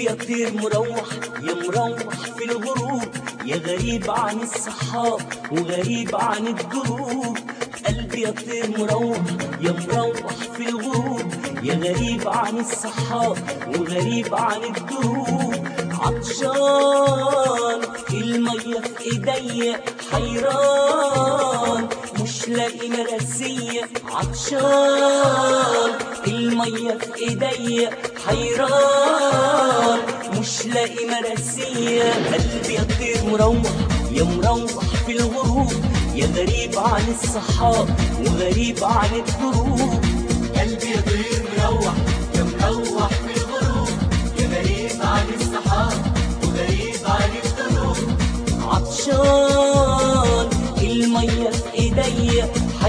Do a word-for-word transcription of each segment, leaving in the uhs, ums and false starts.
يا طير مروح يا مروح في الغروب، يا غريب عن الصحاب وغريب عن الدروب. قلبي يا طير مروح يا مروح في الغروب، يا غريب عن الصحاب وغريب عن الدروب. عطشان المية في ايديا حيران مش لاقي مراسية. عطشان المية في ايديا حيران مش لاقي مراسية. قلبي يا طير مروح يا مروح في الغروب، يا غريب عن الصحاب وغريب عن الدروب. قلبي يا طير مروح يا مروح في الغروب، يا غريب عن الصحاب وغريب عن الدروب. عطشان المية في ايديا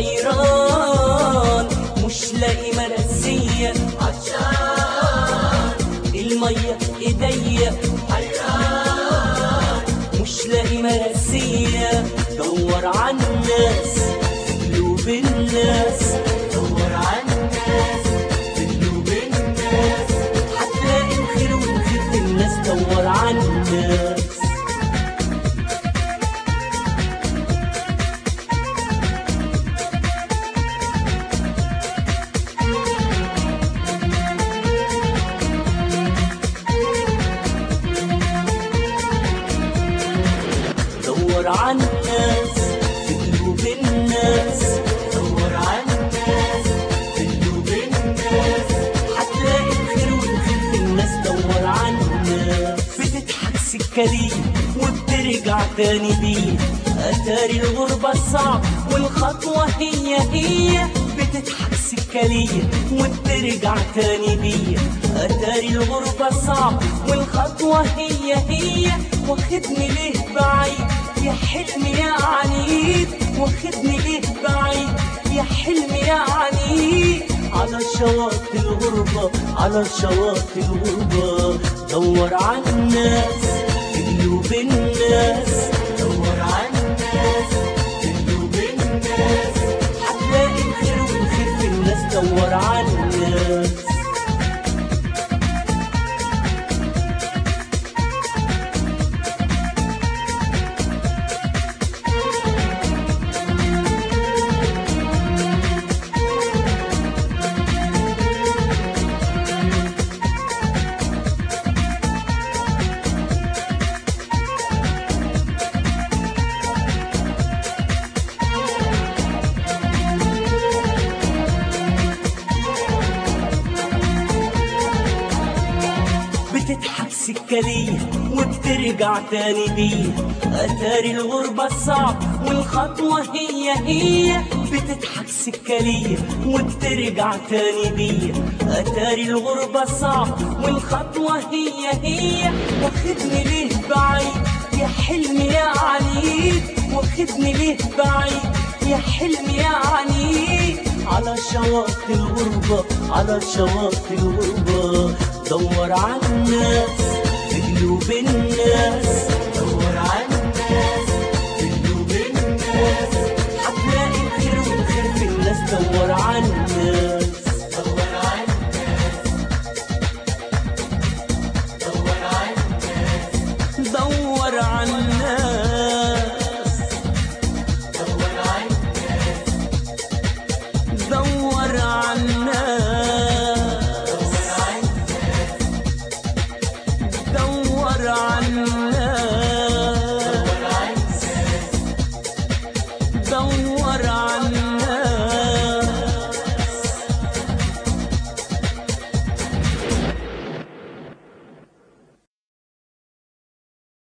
حيران مش لاقي مراسية. عطشان المية في ايديا حيران مش لاقي مراسية. دور عالناس في قلوب الناس، دور عالناس في قلوب الناس، هتلاقي الخير والخير في الناس. دور عالناس دور عالناس في قلوب الناس، دور عالناس في قلوب الناس، هتلاقي الخير والخير في الناس. دور عالناس بتضحك سكرية وبترجع تاني بيه، أتاري الغربة صعب والخطوة هي هي. بتضحك سكرية وبترجع تاني بيه، أتاري الغربة صعب والخطوة هي هي. واخدني ليه بعيد يا حلمي يا عنيد، واخدني ليه بعيد يا حلمي يا عنيد. على شواطئ الغربة على شواطئ الغربة، دور عالناس في قلوب الناس، دور عالناس في قلوب الناس، هتلاقي الخير والخير في الناس. دور عالناس بتضحك سكرية وبترجع تاني بيه، أتاري الغربة صعب والخطوة هي هي. بتضحك سكرية وبترجع تاني بيه، أتاري الغربة صعب والخطوة هي هي. واخدني ليه بعيد يا حلمي يا عنيد، واخدني ليه بعيد يا حلمي يا عنيد. على شواطئ الغربة على شواطئ الغربة، دور عالناس في قلوب الناس،